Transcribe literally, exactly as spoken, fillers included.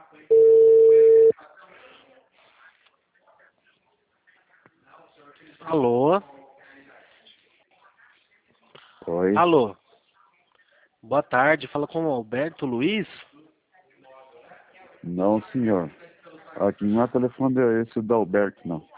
Alô? Oi. Alô? Boa tarde, fala com o Alberto Luiz? Não, senhor. Aqui não é telefone esse do Alberto, não.